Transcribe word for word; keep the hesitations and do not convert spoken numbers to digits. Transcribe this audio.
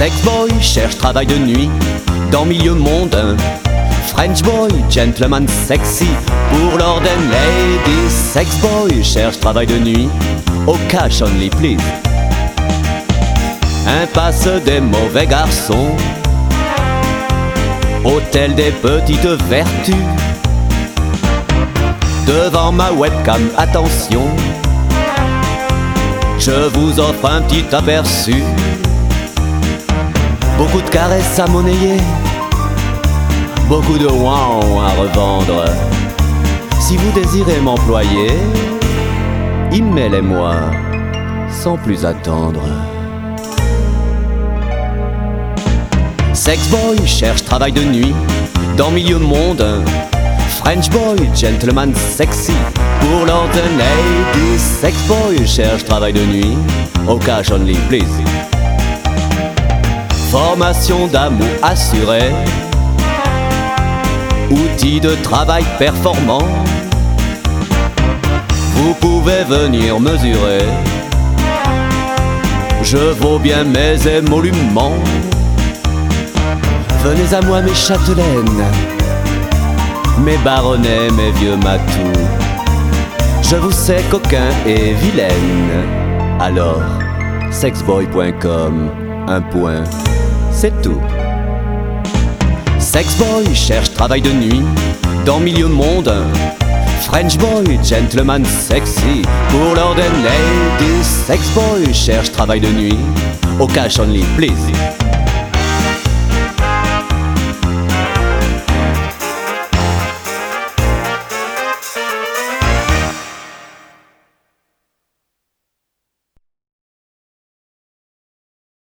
Sex boy cherche travail de nuit dans milieu mondain. French boy, gentleman sexy pour Lord and Lady. Sex boy cherche travail de nuit au cash only please. Impasse des mauvais garçons, hôtel des petites vertus. Devant ma webcam, attention, je vous offre un petit aperçu. Beaucoup de caresses à monnayer, beaucoup de wow à revendre. Si vous désirez m'employer, emailez-moi sans plus attendre. Sex boy cherche travail de nuit dans milieu mondain. French boy, gentleman sexy pour Lord and Lady. Sex boy cherche travail de nuit au cash only please. Formation d'amour assurée, outils de travail performants. Vous pouvez venir mesurer, je vaux bien mes émoluments. Venez à moi mes châtelaines, mes baronnets, mes vieux matous. Je vous sais coquin et vilaine. Alors, sexboy point com, un point, c'est tout. Sex boy cherche travail de nuit dans milieu mondain. French boy, gentleman sexy pour Lord and Lady. Sex boy cherche travail de nuit au cash only please.